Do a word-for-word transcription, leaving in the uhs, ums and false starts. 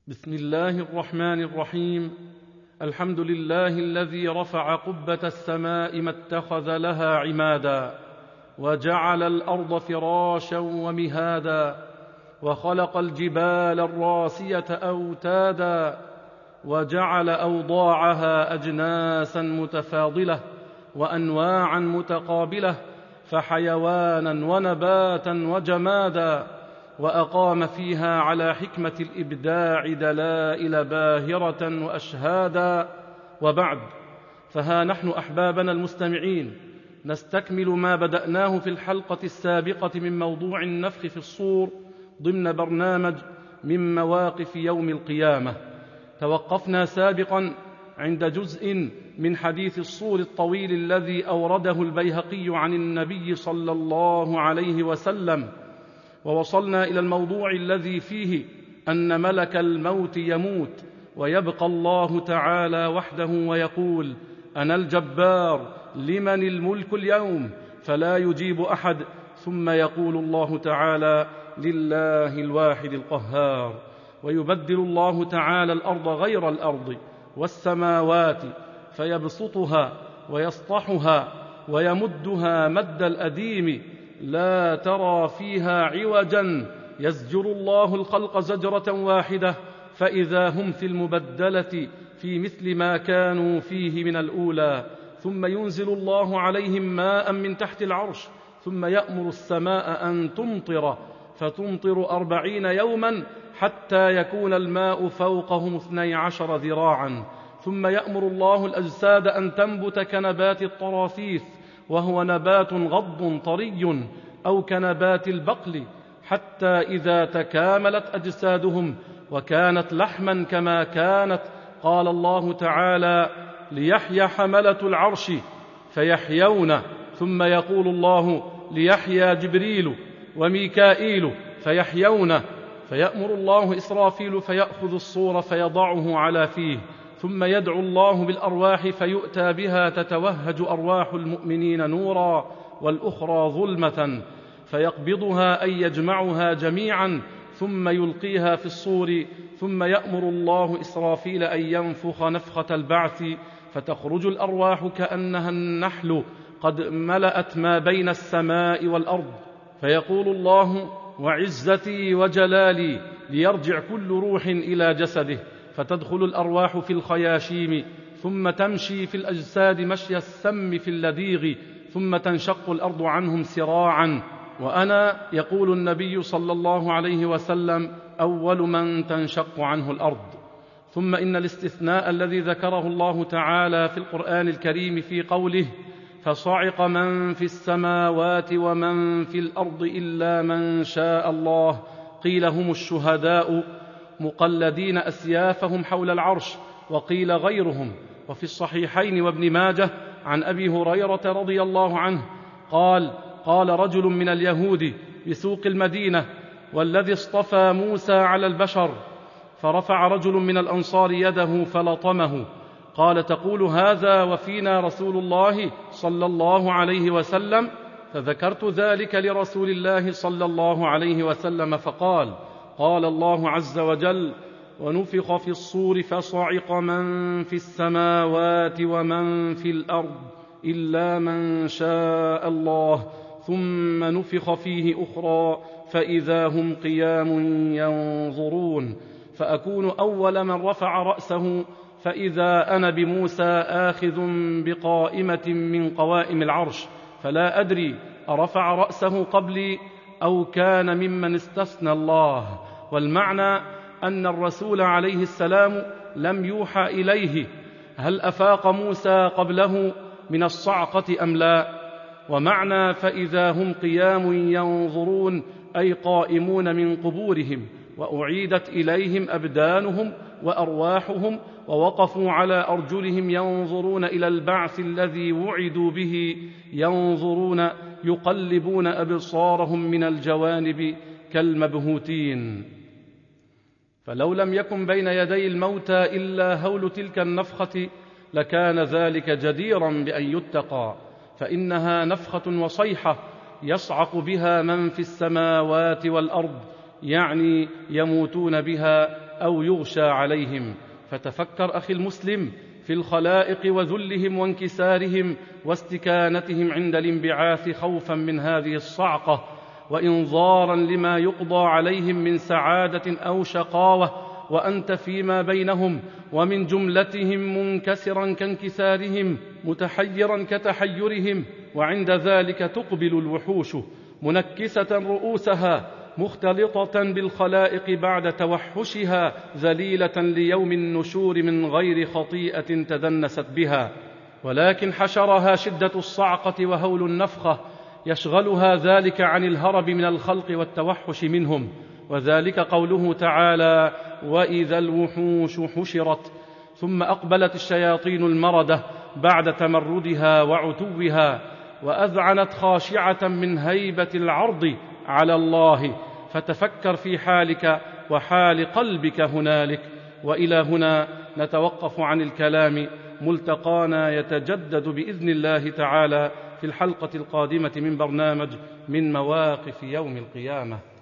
بسم الله الرحمن الرحيم. الحمد لله الذي رفع قبة السماء ما اتخذ لها عمادا، وجعل الأرض فراشا ومهادا، وخلق الجبال الراسية أوتادا، وجعل أوضاعها أجناسا متفاضلة وأنواعا متقابلة، فحيوانا ونباتا وجمادا، وأقام فيها على حكمة الإبداع دلائل باهرة وأشهادا. وبعد، فها نحن أحبابنا المستمعين نستكمل ما بدأناه في الحلقة السابقة من موضوع النفخ في الصور ضمن برنامج من مواقف يوم القيامة. توقفنا سابقا عند جزء من حديث الصور الطويل الذي أورده البيهقي عن النبي صلى الله عليه وسلم، ووصلنا إلى الموضوع الذي فيه أن ملك الموت يموت ويبقى الله تعالى وحده ويقول: أنا الجبار لمن الملك اليوم، فلا يجيب أحد، ثم يقول الله تعالى: لله الواحد القهار. ويبدل الله تعالى الأرض غير الأرض والسماوات فيبسطها ويسطحها ويمدها مد الأديم، لا ترى فيها عوجا، يزجر الله الخلق زجرة واحدة، فإذا هم في المبدلة في مثل ما كانوا فيه من الأولى. ثم ينزل الله عليهم ماء من تحت العرش، ثم يأمر السماء أن تمطر، فتمطر أربعين يوما حتى يكون الماء فوقهم اثني عشر ذراعا. ثم يأمر الله الأجساد أن تنبت كنبات الطراثيث، وهو نبات غض طري، أو كنبات البقل، حتى إذا تكاملت أجسادهم وكانت لحما كما كانت، قال الله تعالى: ليحيى حملة العرش فيحيون. ثم يقول الله: ليحيى جبريل وميكائيل فيحيون. فيأمر الله إسرافيل فيأخذ الصور فيضعه على فيه، ثم يدعو الله بالأرواح فيؤتى بها، تتوهج أرواح المؤمنين نورا والأخرى ظلمة، فيقبضها أي يجمعها جميعا، ثم يلقيها في الصور. ثم يأمر الله إسرافيل أن ينفخ نفخة البعث، فتخرج الأرواح كأنها النحل قد ملأت ما بين السماء والأرض. فيقول الله: وعزتي وجلالي، ليرجع كل روح إلى جسده، فتدخل الأرواح في الخياشيم، ثم تمشي في الأجساد مشي السم في اللديغ، ثم تنشق الأرض عنهم سراعا، وأنا، يقول النبي صلى الله عليه وسلم، أول من تنشق عنه الأرض. ثم إن الاستثناء الذي ذكره الله تعالى في القرآن الكريم في قوله: فصعق من في السماوات ومن في الأرض إلا من شاء الله، قيل هم الشهداء مقلدين أسيافهم حول العرش، وقيل غيرهم. وفي الصحيحين وابن ماجه عن أبي هريرة رضي الله عنه قال: قال رجل من اليهود بسوق المدينة: والذي اصطفى موسى على البشر. فرفع رجل من الأنصار يده فلطمه، قال: تقول هذا وفينا رسول الله صلى الله عليه وسلم؟ فذكرت ذلك لرسول الله صلى الله عليه وسلم، فقال: قال الله عز وجل: ونفخ في الصور فصعق من في السماوات ومن في الأرض إلا من شاء الله، ثم نفخ فيه أخرى فإذا هم قيام ينظرون، فأكون أول من رفع رأسه، فإذا أنا بموسى آخذ بقائمة من قوائم العرش، فلا أدري أرفع رأسه قبلي أو كان ممن استثنى الله. والمعنى أن الرسول عليه السلام لم يوحى إليه هل أفاق موسى قبله من الصعقة أم لا. ومعنى فإذا هم قيام ينظرون أي قائمون من قبورهم، وأعيدت إليهم أبدانهم وأرواحهم، ووقفوا على أرجلهم ينظرون إلى البعث الذي وعدوا به، ينظرون يقلبون أبصارهم من الجوانب كالمبهوتين. فلو لم يكن بين يدي الموتى إلا هول تلك النفخة لكان ذلك جديرا بأن يتقى، فإنها نفخة وصيحة يصعق بها من في السماوات والأرض، يعني يموتون بها أو يغشى عليهم. فتفكر أخي المسلم في الخلائق وذلهم وانكسارهم واستكانتهم عند الانبعاث، خوفا من هذه الصعقة وإنظارا لما يقضى عليهم من سعادة أو شقاوة، وأنت فيما بينهم، ومن جملتهم منكسرا كانكسارهم، متحيرا كتحيرهم، وعند ذلك تقبل الوحوش منكسة رؤوسها مختلطة بالخلائق بعد توحشها، ذليلة ليوم النشور من غير خطيئة تدنست بها، ولكن حشرها شدة الصعقة وهول النفخة يشغلها ذلك عن الهرب من الخلق والتوحش منهم. وذلك قوله تعالى: وإذا الوحوش حشرت. ثم أقبلت الشياطين المردة بعد تمردها وعتوها، وأذعنت خاشعة من هيبة العرض على الله. فتفكر في حالك وحال قلبك هنالك. وإلى هنا نتوقف عن الكلام، ملتقانا يتجدد بإذن الله تعالى في الحلقة القادمة من برنامج من مواقف يوم القيامة.